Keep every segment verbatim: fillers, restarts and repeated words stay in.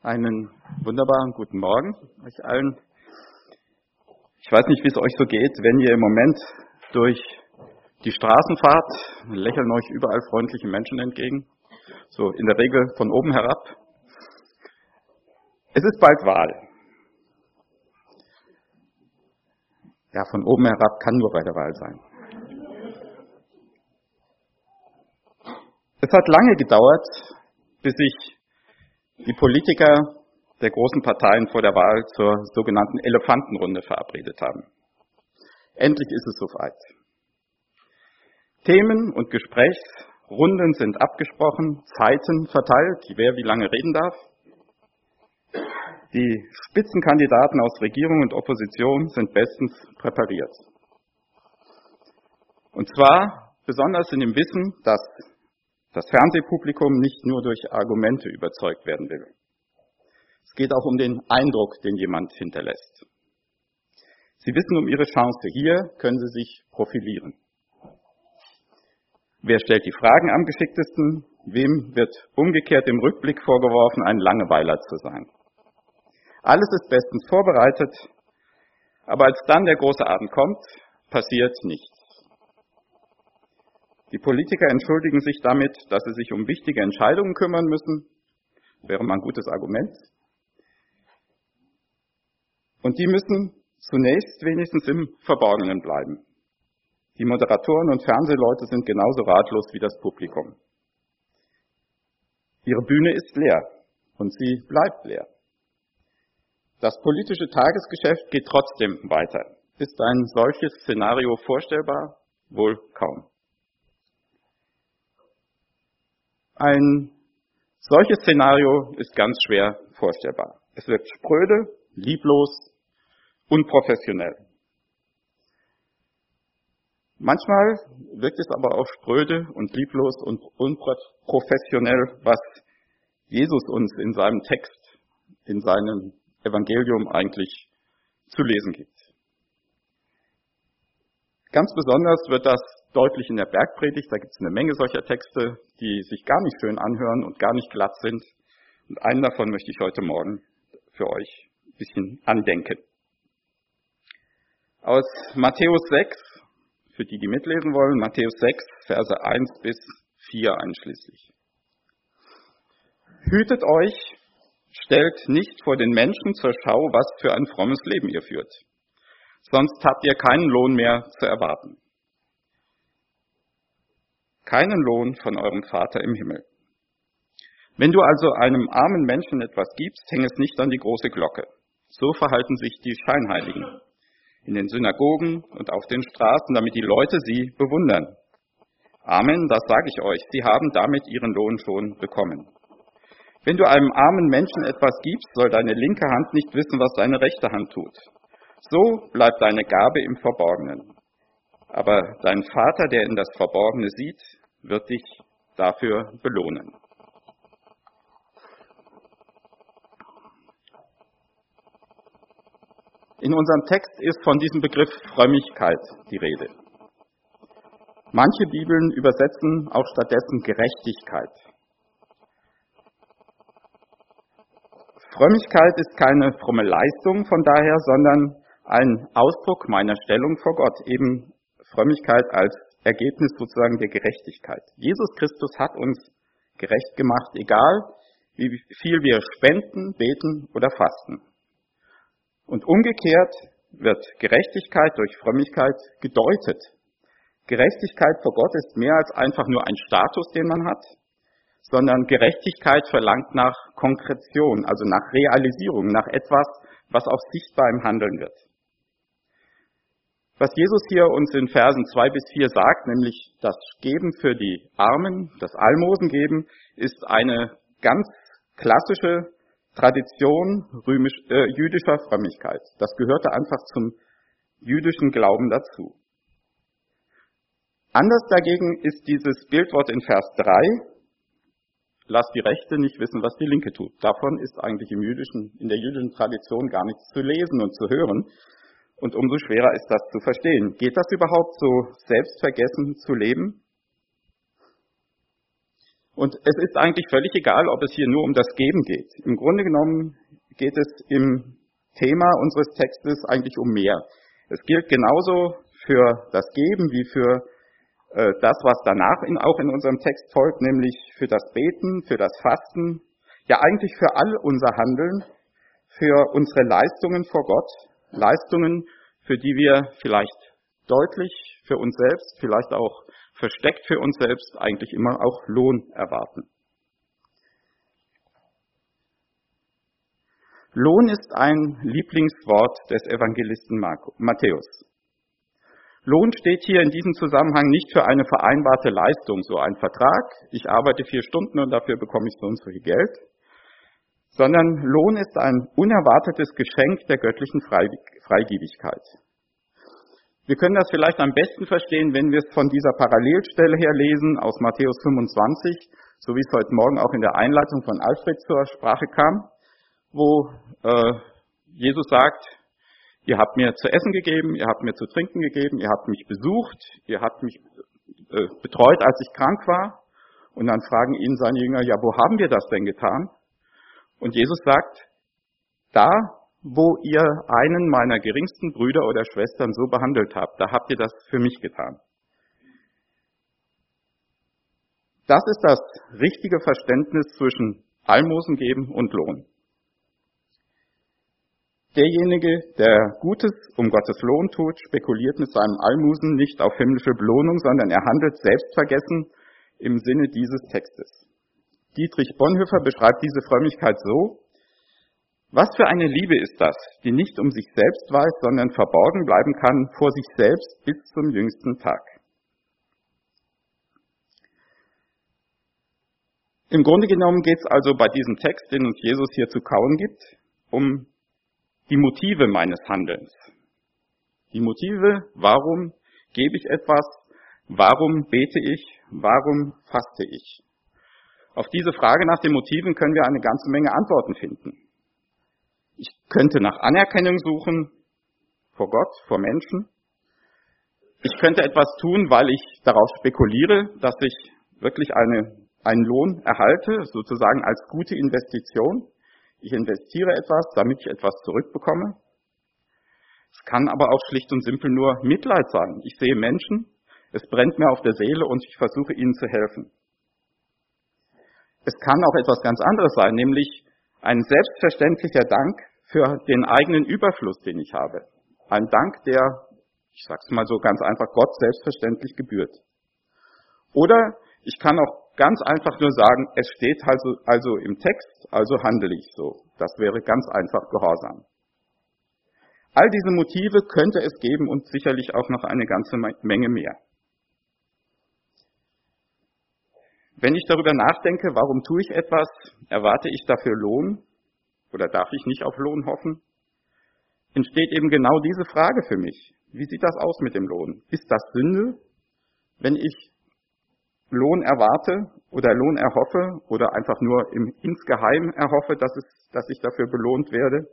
Einen wunderbaren guten Morgen euch allen. Ich weiß nicht, wie es euch so geht, wenn ihr im Moment durch die Straßen fahrt, lächeln euch überall freundliche Menschen entgegen, so in der Regel von oben herab. Es ist bald Wahl. Ja, von oben herab kann nur bei der Wahl sein. Es hat lange gedauert, bis sich die Politiker der großen Parteien vor der Wahl zur sogenannten Elefantenrunde verabredet haben. Endlich ist es soweit. Themen und Gesprächsrunden sind abgesprochen, Zeiten verteilt, wer wie lange reden darf. Die Spitzenkandidaten aus Regierung und Opposition sind bestens präpariert. Und zwar besonders in dem Wissen, dass das Fernsehpublikum nicht nur durch Argumente überzeugt werden will. Es geht auch um den Eindruck, den jemand hinterlässt. Sie wissen um ihre Chance. Hier können sie sich profilieren. Wer stellt die Fragen am geschicktesten? Wem wird umgekehrt im Rückblick vorgeworfen, ein Langeweiler zu sein? Alles ist bestens vorbereitet, aber als dann der große Abend kommt, passiert nichts. Die Politiker entschuldigen sich damit, dass sie sich um wichtige Entscheidungen kümmern müssen. Wäre mal ein gutes Argument. Und die müssen zunächst wenigstens im Verborgenen bleiben. Die Moderatoren und Fernsehleute sind genauso ratlos wie das Publikum. Ihre Bühne ist leer und sie bleibt leer. Das politische Tagesgeschäft geht trotzdem weiter. Ist ein solches Szenario vorstellbar? Wohl kaum. Ein solches Szenario ist ganz schwer vorstellbar. Es wirkt spröde, lieblos, unprofessionell. Manchmal wirkt es aber auch spröde und lieblos und unprofessionell, was Jesus uns in seinem Text, in seinem Evangelium eigentlich zu lesen gibt. Ganz besonders wird das deutlich in der Bergpredigt. Da gibt es eine Menge solcher Texte, die sich gar nicht schön anhören und gar nicht glatt sind. Und einen davon möchte ich heute Morgen für euch ein bisschen andenken. Aus Matthäus sechs, für die, die mitlesen wollen, Matthäus sechs, Verse eins bis vier einschließlich. Hütet euch, stellt nicht vor den Menschen zur Schau, was für ein frommes Leben ihr führt. Sonst habt ihr keinen Lohn mehr zu erwarten. Keinen Lohn von eurem Vater im Himmel. Wenn du also einem armen Menschen etwas gibst, häng es nicht an die große Glocke. So verhalten sich die Scheinheiligen in den Synagogen und auf den Straßen, damit die Leute sie bewundern. Amen, das sage ich euch, sie haben damit ihren Lohn schon bekommen. Wenn du einem armen Menschen etwas gibst, soll deine linke Hand nicht wissen, was deine rechte Hand tut. So bleibt deine Gabe im Verborgenen. Aber dein Vater, der in das Verborgene sieht, wird dich dafür belohnen. In unserem Text ist von diesem Begriff Frömmigkeit die Rede. Manche Bibeln übersetzen auch stattdessen Gerechtigkeit. Frömmigkeit ist keine fromme Leistung von daher, sondern ein Ausdruck meiner Stellung vor Gott, eben Frömmigkeit als Ergebnis sozusagen der Gerechtigkeit. Jesus Christus hat uns gerecht gemacht, egal wie viel wir spenden, beten oder fasten. Und umgekehrt wird Gerechtigkeit durch Frömmigkeit gedeutet. Gerechtigkeit vor Gott ist mehr als einfach nur ein Status, den man hat, sondern Gerechtigkeit verlangt nach Konkretion, also nach Realisierung, nach etwas, was auch sichtbar im Handeln wird. Was Jesus hier uns in Versen zwei bis vier sagt, nämlich das Geben für die Armen, das Almosen geben, ist eine ganz klassische Tradition römisch, äh, jüdischer Frömmigkeit. Das gehörte einfach zum jüdischen Glauben dazu. Anders dagegen ist dieses Bildwort in Vers drei, lasst die Rechte nicht wissen, was die Linke tut. Davon ist eigentlich im jüdischen, in der jüdischen Tradition gar nichts zu lesen und zu hören. Und umso schwerer ist das zu verstehen. Geht das überhaupt so selbstvergessen zu leben? Und es ist eigentlich völlig egal, ob es hier nur um das Geben geht. Im Grunde genommen geht es im Thema unseres Textes eigentlich um mehr. Es gilt genauso für das Geben wie für äh, das, was danach in, auch in unserem Text folgt, nämlich für das Beten, für das Fasten, ja eigentlich für all unser Handeln, für unsere Leistungen vor Gott, Leistungen, für die wir vielleicht deutlich für uns selbst, vielleicht auch versteckt für uns selbst eigentlich immer auch Lohn erwarten. Lohn ist ein Lieblingswort des Evangelisten Matthäus. Lohn steht hier in diesem Zusammenhang nicht für eine vereinbarte Leistung, so ein Vertrag, ich arbeite vier Stunden und dafür bekomme ich so und so viel Geld, sondern Lohn ist ein unerwartetes Geschenk der göttlichen Freigebigkeit. Wir können das vielleicht am besten verstehen, wenn wir es von dieser Parallelstelle her lesen, aus Matthäus fünfundzwanzig, so wie es heute Morgen auch in der Einleitung von Alfred zur Sprache kam, wo äh, Jesus sagt, ihr habt mir zu essen gegeben, ihr habt mir zu trinken gegeben, ihr habt mich besucht, ihr habt mich äh, betreut, als ich krank war. Und dann fragen ihn seine Jünger, ja, wo haben wir das denn getan? Und Jesus sagt, da, wo ihr einen meiner geringsten Brüder oder Schwestern so behandelt habt, da habt ihr das für mich getan. Das ist das richtige Verständnis zwischen Almosen geben und Lohn. Derjenige, der Gutes um Gottes Lohn tut, spekuliert mit seinem Almosen nicht auf himmlische Belohnung, sondern er handelt selbstvergessen im Sinne dieses Textes. Dietrich Bonhoeffer beschreibt diese Frömmigkeit so: Was für eine Liebe ist das, die nicht um sich selbst weiß, sondern verborgen bleiben kann vor sich selbst bis zum jüngsten Tag. Im Grunde genommen geht es also bei diesem Text, den uns Jesus hier zu kauen gibt, um die Motive meines Handelns. Die Motive, warum gebe ich etwas, warum bete ich, warum faste ich. Auf diese Frage nach den Motiven können wir eine ganze Menge Antworten finden. Ich könnte nach Anerkennung suchen, vor Gott, vor Menschen. Ich könnte etwas tun, weil ich darauf spekuliere, dass ich wirklich eine, einen Lohn erhalte, sozusagen als gute Investition. Ich investiere etwas, damit ich etwas zurückbekomme. Es kann aber auch schlicht und simpel nur Mitleid sein. Ich sehe Menschen, es brennt mir auf der Seele und ich versuche ihnen zu helfen. Es kann auch etwas ganz anderes sein, nämlich ein selbstverständlicher Dank für den eigenen Überfluss, den ich habe. Ein Dank, der, ich sag's mal so ganz einfach, Gott selbstverständlich gebührt. Oder ich kann auch ganz einfach nur sagen, es steht also, also im Text, also handle ich so. Das wäre ganz einfach Gehorsam. All diese Motive könnte es geben und sicherlich auch noch eine ganze Menge mehr. Wenn ich darüber nachdenke, warum tue ich etwas, erwarte ich dafür Lohn oder darf ich nicht auf Lohn hoffen, entsteht eben genau diese Frage für mich. Wie sieht das aus mit dem Lohn? Ist das Sünde, wenn ich Lohn erwarte oder Lohn erhoffe oder einfach nur im, insgeheim erhoffe, dass, es, dass ich dafür belohnt werde?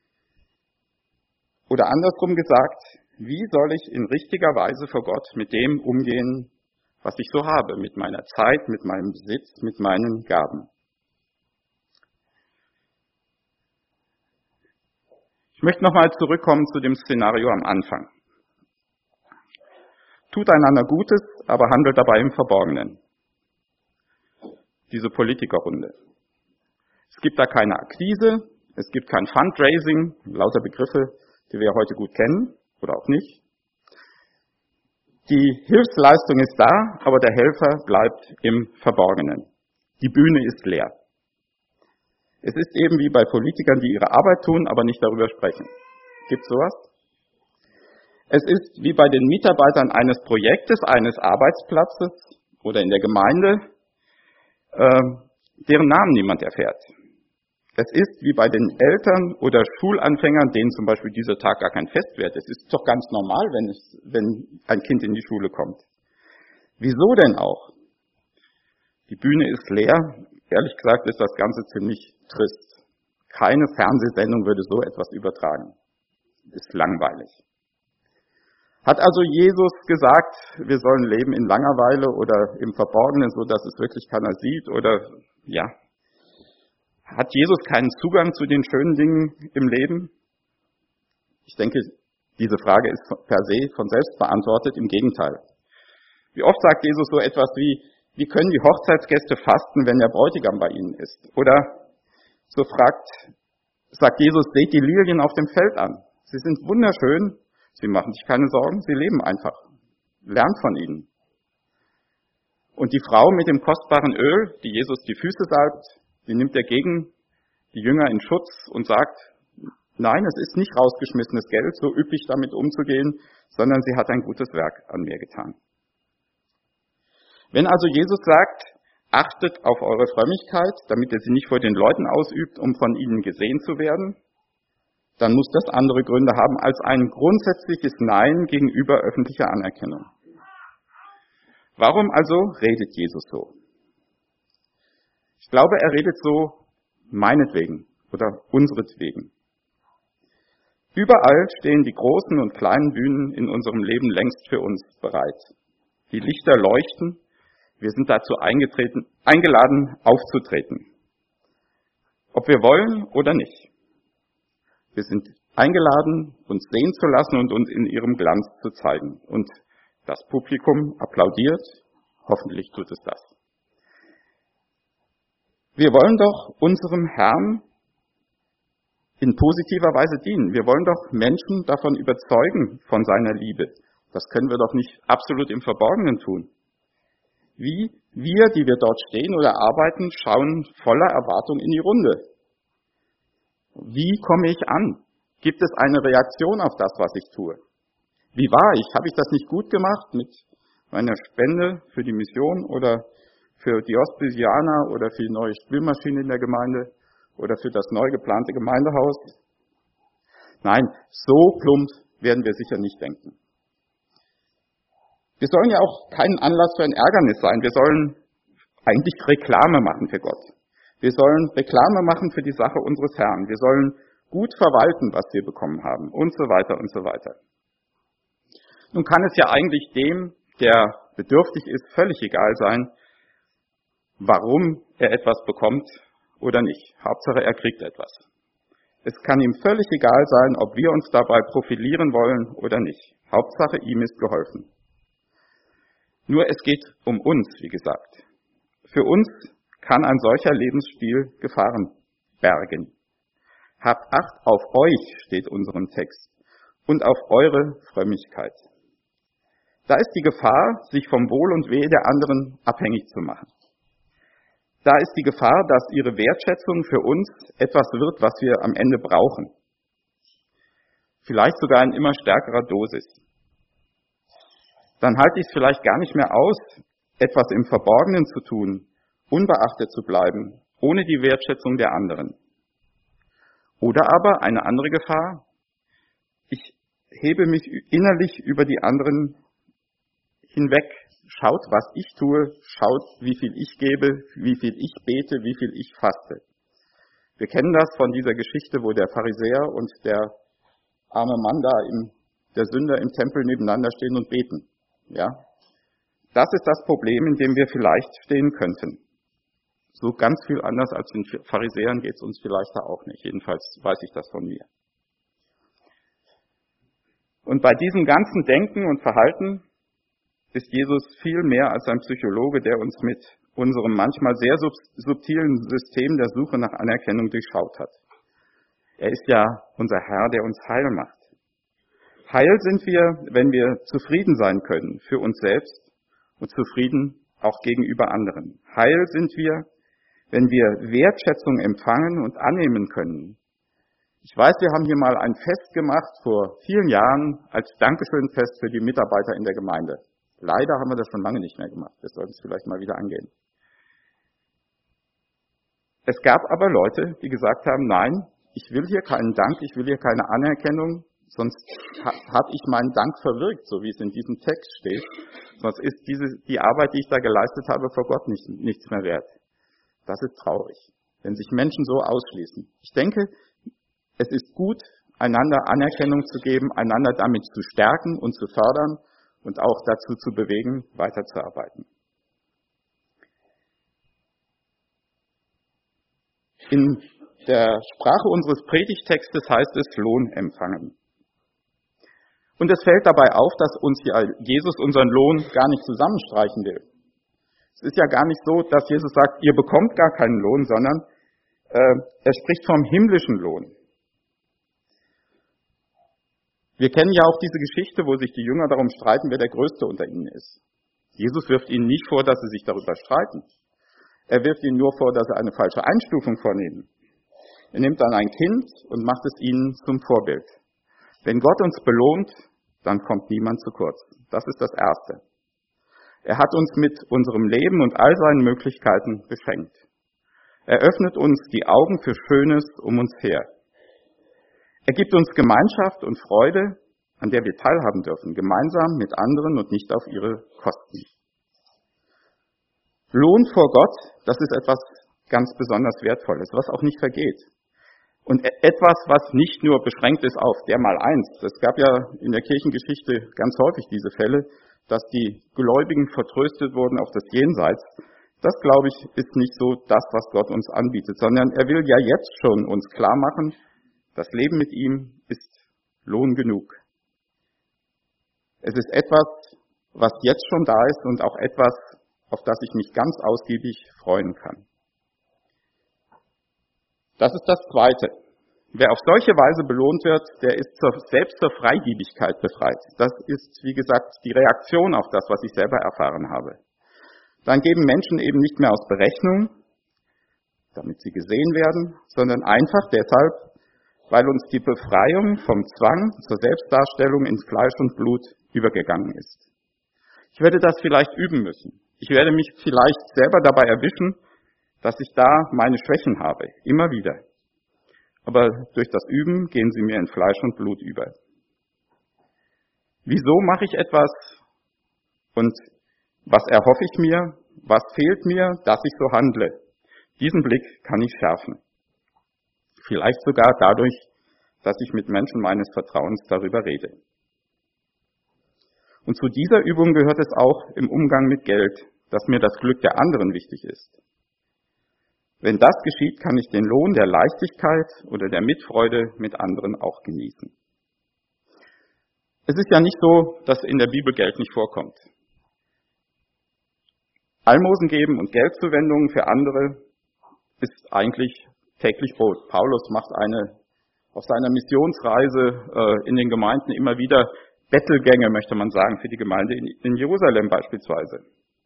Oder andersrum gesagt, wie soll ich in richtiger Weise vor Gott mit dem umgehen, was ich so habe, mit meiner Zeit, mit meinem Besitz, mit meinen Gaben? Ich möchte nochmal zurückkommen zu dem Szenario am Anfang. Tut einander Gutes, aber handelt dabei im Verborgenen. Diese Politikerrunde. Es gibt da keine Akquise, es gibt kein Fundraising, lauter Begriffe, die wir heute gut kennen oder auch nicht. Die Hilfsleistung ist da, aber der Helfer bleibt im Verborgenen. Die Bühne ist leer. Es ist eben wie bei Politikern, die ihre Arbeit tun, aber nicht darüber sprechen. Gibt's sowas? Es ist wie bei den Mitarbeitern eines Projektes, eines Arbeitsplatzes oder in der Gemeinde, äh, deren Namen niemand erfährt. Es ist wie bei den Eltern oder Schulanfängern, denen zum Beispiel dieser Tag gar kein Fest wird. Es ist doch ganz normal, wenn, es, wenn ein Kind in die Schule kommt. Wieso denn auch? Die Bühne ist leer. Ehrlich gesagt ist das Ganze ziemlich trist. Keine Fernsehsendung würde so etwas übertragen. Ist langweilig. Hat also Jesus gesagt, wir sollen leben in Langeweile oder im Verborgenen, so dass es wirklich keiner sieht? Oder, ja, hat Jesus keinen Zugang zu den schönen Dingen im Leben? Ich denke, diese Frage ist per se von selbst beantwortet, im Gegenteil. Wie oft sagt Jesus so etwas wie, wie können die Hochzeitsgäste fasten, wenn der Bräutigam bei ihnen ist? Oder so fragt, sagt Jesus, seht die Lilien auf dem Feld an. Sie sind wunderschön, sie machen sich keine Sorgen, sie leben einfach. Lernt von ihnen. Und die Frau mit dem kostbaren Öl, die Jesus die Füße salbt, die nimmt dagegen die Jünger in Schutz und sagt, nein, es ist nicht rausgeschmissenes Geld, so üppig damit umzugehen, sondern sie hat ein gutes Werk an mir getan. Wenn also Jesus sagt, achtet auf eure Frömmigkeit, damit ihr sie nicht vor den Leuten ausübt, um von ihnen gesehen zu werden, dann muss das andere Gründe haben als ein grundsätzliches Nein gegenüber öffentlicher Anerkennung. Warum also redet Jesus so? Ich glaube, er redet so meinetwegen oder unseretwegen. Überall stehen die großen und kleinen Bühnen in unserem Leben längst für uns bereit. Die Lichter leuchten, wir sind dazu eingetreten, eingeladen, aufzutreten. Ob wir wollen oder nicht. Wir sind eingeladen, uns sehen zu lassen und uns in ihrem Glanz zu zeigen. Und das Publikum applaudiert, hoffentlich tut es das. Wir wollen doch unserem Herrn in positiver Weise dienen. Wir wollen doch Menschen davon überzeugen, von seiner Liebe. Das können wir doch nicht absolut im Verborgenen tun. Wie wir, die wir dort stehen oder arbeiten, schauen voller Erwartung in die Runde. Wie komme ich an? Gibt es eine Reaktion auf das, was ich tue? Wie war ich? Habe ich das nicht gut gemacht mit meiner Spende für die Mission oder für die Hospitianer oder für die neue Spülmaschine in der Gemeinde oder für das neu geplante Gemeindehaus? Nein, so plump werden wir sicher nicht denken. Wir sollen ja auch keinen Anlass für ein Ärgernis sein. Wir sollen eigentlich Reklame machen für Gott. Wir sollen Reklame machen für die Sache unseres Herrn. Wir sollen gut verwalten, was wir bekommen haben und so weiter und so weiter. Nun kann es ja eigentlich dem, der bedürftig ist, völlig egal sein, warum er etwas bekommt oder nicht. Hauptsache, er kriegt etwas. Es kann ihm völlig egal sein, ob wir uns dabei profilieren wollen oder nicht. Hauptsache, ihm ist geholfen. Nur es geht um uns, wie gesagt. Für uns kann ein solcher Lebensstil Gefahren bergen. Habt Acht auf euch, steht unserem Text, und auf eure Frömmigkeit. Da ist die Gefahr, sich vom Wohl und Wehe der anderen abhängig zu machen. Da ist die Gefahr, dass ihre Wertschätzung für uns etwas wird, was wir am Ende brauchen. Vielleicht sogar in immer stärkerer Dosis. Dann halte ich es vielleicht gar nicht mehr aus, etwas im Verborgenen zu tun, unbeachtet zu bleiben, ohne die Wertschätzung der anderen. Oder aber eine andere Gefahr, ich hebe mich innerlich über die anderen hinweg, schaut, was ich tue, schaut, wie viel ich gebe, wie viel ich bete, wie viel ich faste. Wir kennen das von dieser Geschichte, wo der Pharisäer und der arme Mann da, im, der Sünder im Tempel nebeneinander stehen und beten. Ja, das ist das Problem, in dem wir vielleicht stehen könnten. So ganz viel anders als den Pharisäern geht es uns vielleicht da auch nicht. Jedenfalls weiß ich das von mir. Und bei diesem ganzen Denken und Verhalten ist Jesus viel mehr als ein Psychologe, der uns mit unserem manchmal sehr subtilen System der Suche nach Anerkennung durchschaut hat. Er ist ja unser Herr, der uns heil macht. Heil sind wir, wenn wir zufrieden sein können für uns selbst und zufrieden auch gegenüber anderen. Heil sind wir, wenn wir Wertschätzung empfangen und annehmen können. Ich weiß, wir haben hier mal ein Fest gemacht vor vielen Jahren als Dankeschönfest für die Mitarbeiter in der Gemeinde. Leider haben wir das schon lange nicht mehr gemacht. Wir sollten es vielleicht mal wieder angehen. Es gab aber Leute, die gesagt haben, nein, ich will hier keinen Dank, ich will hier keine Anerkennung, sonst habe ich meinen Dank verwirkt, so wie es in diesem Text steht. Sonst ist diese, die Arbeit, die ich da geleistet habe, vor Gott nicht, nichts mehr wert. Das ist traurig, wenn sich Menschen so ausschließen. Ich denke, es ist gut, einander Anerkennung zu geben, einander damit zu stärken und zu fördern und auch dazu zu bewegen, weiterzuarbeiten. In der Sprache unseres Predigtextes heißt es Lohn empfangen. Und es fällt dabei auf, dass uns ja Jesus unseren Lohn gar nicht zusammenstreichen will. Es ist ja gar nicht so, dass Jesus sagt, ihr bekommt gar keinen Lohn, sondern äh, er spricht vom himmlischen Lohn. Wir kennen ja auch diese Geschichte, wo sich die Jünger darum streiten, wer der Größte unter ihnen ist. Jesus wirft ihnen nicht vor, dass sie sich darüber streiten. Er wirft ihnen nur vor, dass sie eine falsche Einstufung vornehmen. Er nimmt dann ein Kind und macht es ihnen zum Vorbild. Wenn Gott uns belohnt, dann kommt niemand zu kurz. Das ist das Erste. Er hat uns mit unserem Leben und all seinen Möglichkeiten beschenkt. Er öffnet uns die Augen für Schönes um uns her. Er gibt uns Gemeinschaft und Freude, an der wir teilhaben dürfen, gemeinsam mit anderen und nicht auf ihre Kosten. Lohn vor Gott, das ist etwas ganz besonders Wertvolles, was auch nicht vergeht. Und etwas, was nicht nur beschränkt ist auf der mal eins. Es gab ja in der Kirchengeschichte ganz häufig diese Fälle, dass die Gläubigen vertröstet wurden auf das Jenseits. Das, glaube ich, ist nicht so das, was Gott uns anbietet, sondern er will ja jetzt schon uns klar machen, das Leben mit ihm ist Lohn genug. Es ist etwas, was jetzt schon da ist und auch etwas, auf das ich mich ganz ausgiebig freuen kann. Das ist das Zweite. Wer auf solche Weise belohnt wird, der ist zur, selbst zur Freigebigkeit befreit. Das ist, wie gesagt, die Reaktion auf das, was ich selber erfahren habe. Dann geben Menschen eben nicht mehr aus Berechnung, damit sie gesehen werden, sondern einfach deshalb, weil uns die Befreiung vom Zwang zur Selbstdarstellung in Fleisch und Blut übergegangen ist. Ich werde das vielleicht üben müssen. Ich werde mich vielleicht selber dabei erwischen, dass ich da meine Schwächen habe, immer wieder. Aber durch das Üben gehen sie mir in Fleisch und Blut über. Wieso mache ich etwas und was erhoffe ich mir, was fehlt mir, dass ich so handle? Diesen Blick kann ich schärfen. Vielleicht sogar dadurch, dass ich mit Menschen meines Vertrauens darüber rede. Und zu dieser Übung gehört es auch im Umgang mit Geld, dass mir das Glück der anderen wichtig ist. Wenn das geschieht, kann ich den Lohn der Leichtigkeit oder der Mitfreude mit anderen auch genießen. Es ist ja nicht so, dass in der Bibel Geld nicht vorkommt. Almosen geben und Geldzuwendungen für andere ist eigentlich täglich Brot. Paulus macht eine auf seiner Missionsreise äh, in den Gemeinden immer wieder Bettelgänge, möchte man sagen, für die Gemeinde in, in Jerusalem beispielsweise.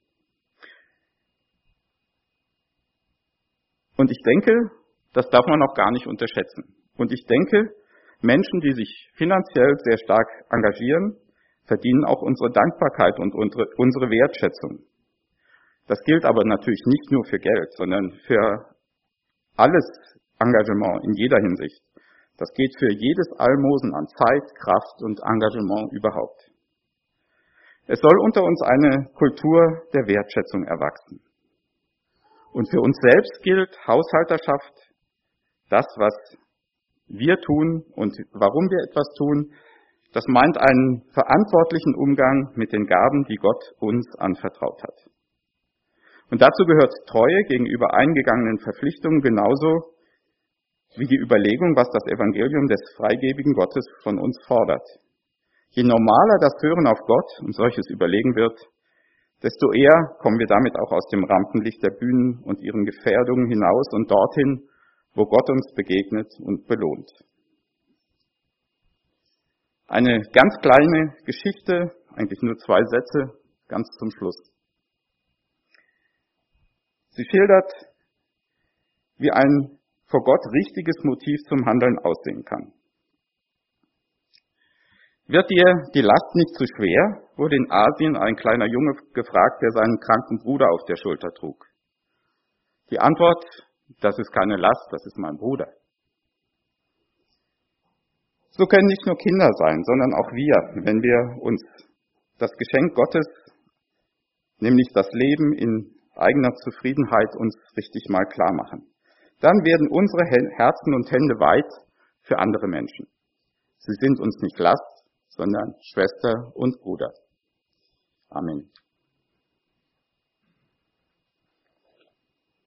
Und ich denke, das darf man auch gar nicht unterschätzen. Und ich denke, Menschen, die sich finanziell sehr stark engagieren, verdienen auch unsere Dankbarkeit und unsere, unsere Wertschätzung. Das gilt aber natürlich nicht nur für Geld, sondern für alles Engagement in jeder Hinsicht. Das geht für jedes Almosen an Zeit, Kraft und Engagement überhaupt. Es soll unter uns eine Kultur der Wertschätzung erwachsen. Und für uns selbst gilt Haushalterschaft, das, was wir tun und warum wir etwas tun, das meint einen verantwortlichen Umgang mit den Gaben, die Gott uns anvertraut hat. Und dazu gehört Treue gegenüber eingegangenen Verpflichtungen genauso wie die Überlegung, was das Evangelium des freigebigen Gottes von uns fordert. Je normaler das Hören auf Gott und solches überlegen wird, desto eher kommen wir damit auch aus dem Rampenlicht der Bühnen und ihren Gefährdungen hinaus und dorthin, wo Gott uns begegnet und belohnt. Eine ganz kleine Geschichte, eigentlich nur zwei Sätze, ganz zum Schluss. Sie schildert, wie ein vor Gott richtiges Motiv zum Handeln aussehen kann. Wird dir die Last nicht zu schwer, wurde in Asien ein kleiner Junge gefragt, der seinen kranken Bruder auf der Schulter trug. Die Antwort, das ist keine Last, das ist mein Bruder. So können nicht nur Kinder sein, sondern auch wir, wenn wir uns das Geschenk Gottes, nämlich das Leben in eigener Zufriedenheit, uns richtig mal klar machen. Dann werden unsere Herzen und Hände weit für andere Menschen. Sie sind uns nicht Last, sondern Schwester und Bruder. Amen.